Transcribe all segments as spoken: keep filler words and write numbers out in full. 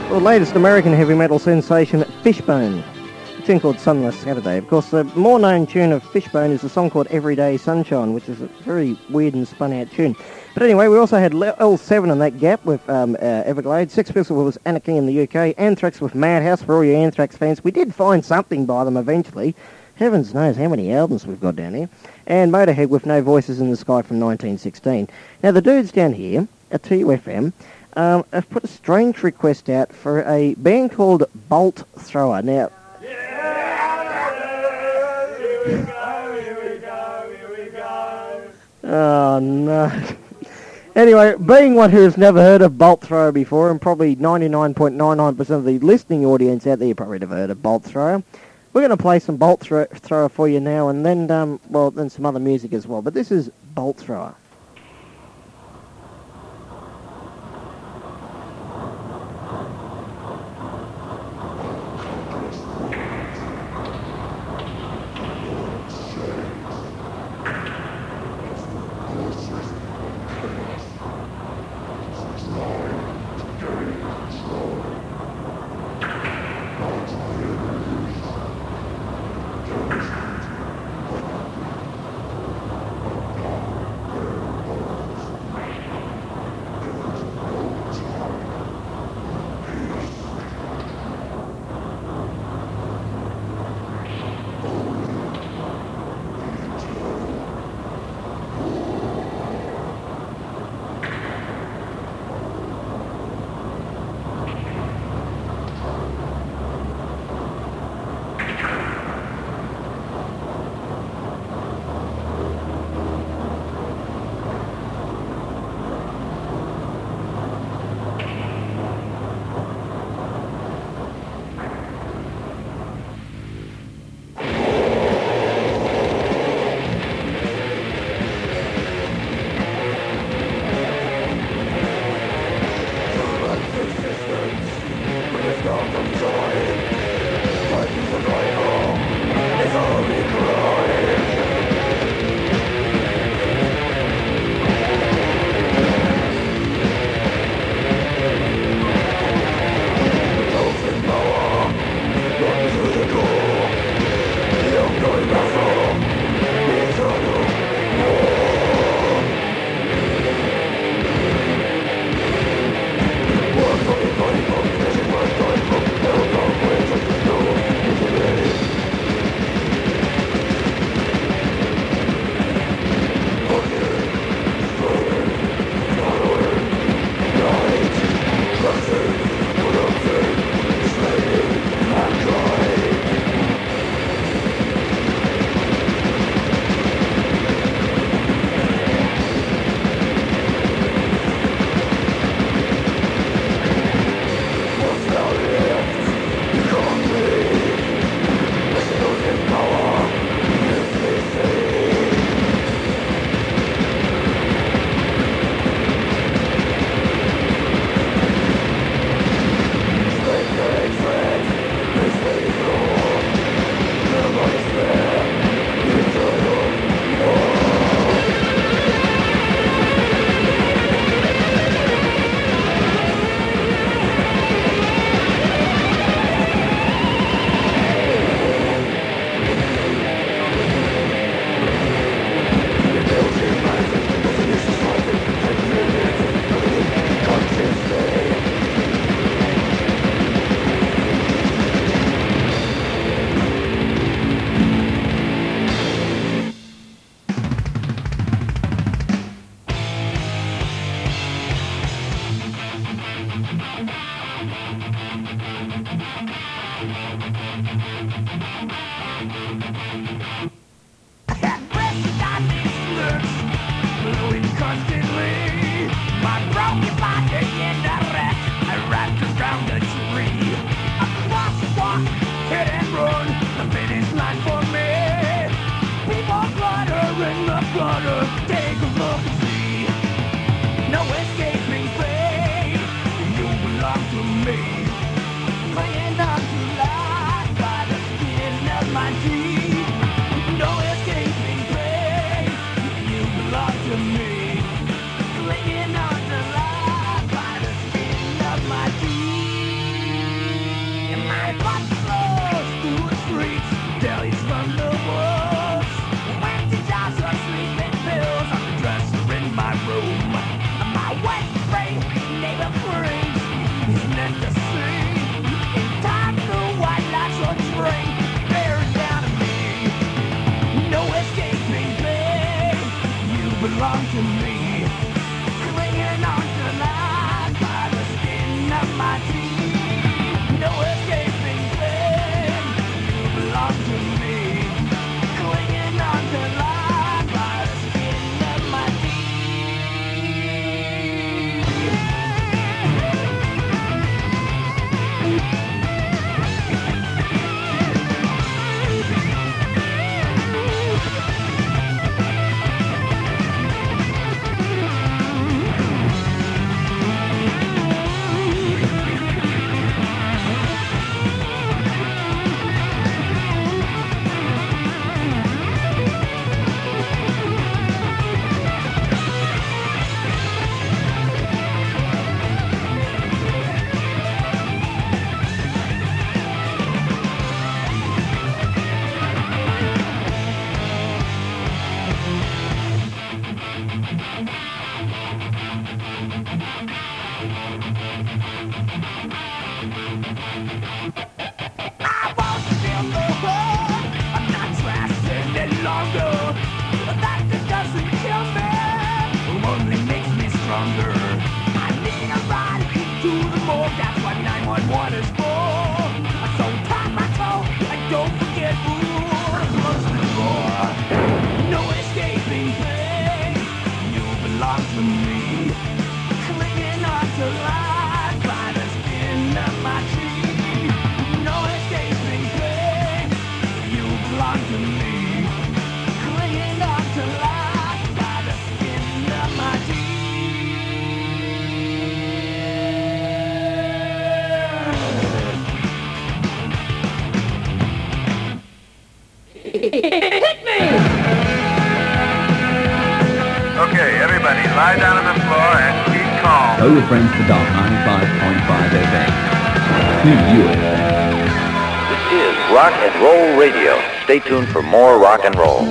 The latest American heavy metal sensation, Fishbone. A tune called Sunless Saturday. Of course, the more known tune of Fishbone is a song called Everyday Sunshine, which is a very weird and spun out tune. But anyway, we also had L seven in that gap with um, uh, Everglades, Sex Pistols with Anarchy in the U K, Anthrax with Madhouse for all you Anthrax fans. We did find something by them eventually. Heavens knows how many albums we've got down here. And Motorhead with No Voices in the Sky from nineteen sixteen. Now, the dudes down here at T U F M um, have put a strange request out for a band called Bolt Thrower. Now, oh, no. Anyway, being one who has never heard of Bolt Thrower before, and probably ninety-nine point nine nine percent of the listening audience out there probably never heard of Bolt Thrower, we're going to play some Bolt Thro- Thrower for you now, and then, um, well, then some other music as well. But this is Bolt Thrower. Clinging on to life by the skin of my teeth. Lie down on the floor and keep calm. Tell your friends to dial ninety-five point five F M. Q U F M. This is Rock and Roll Radio. Stay tuned for more rock and roll.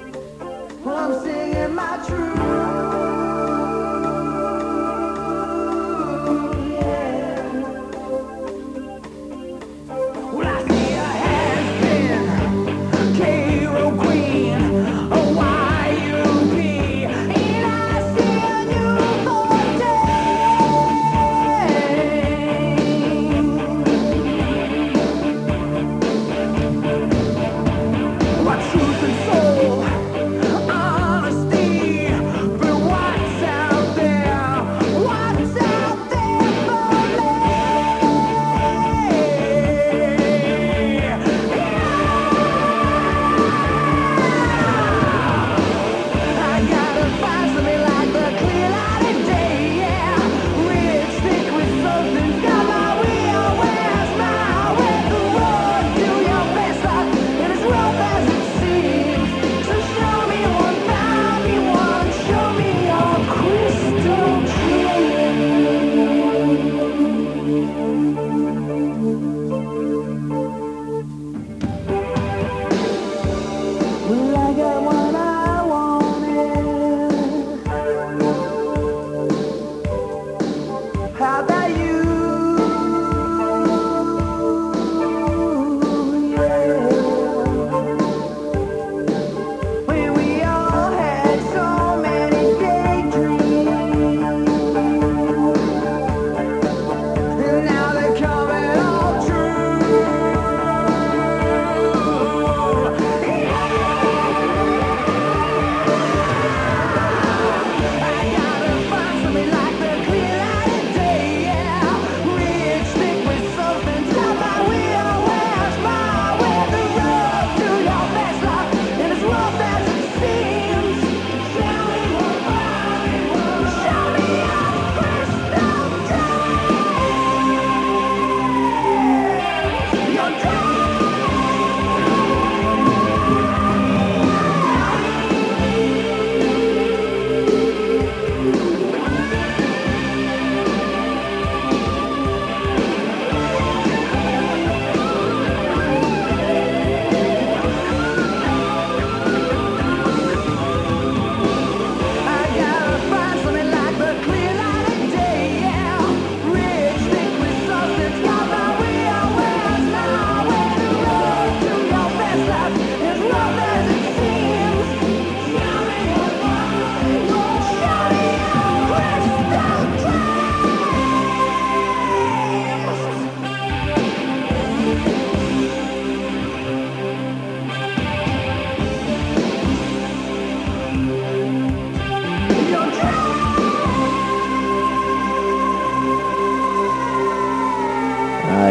I'm singing my truth.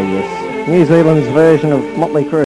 yes. New Zealand's version of Motley Crue.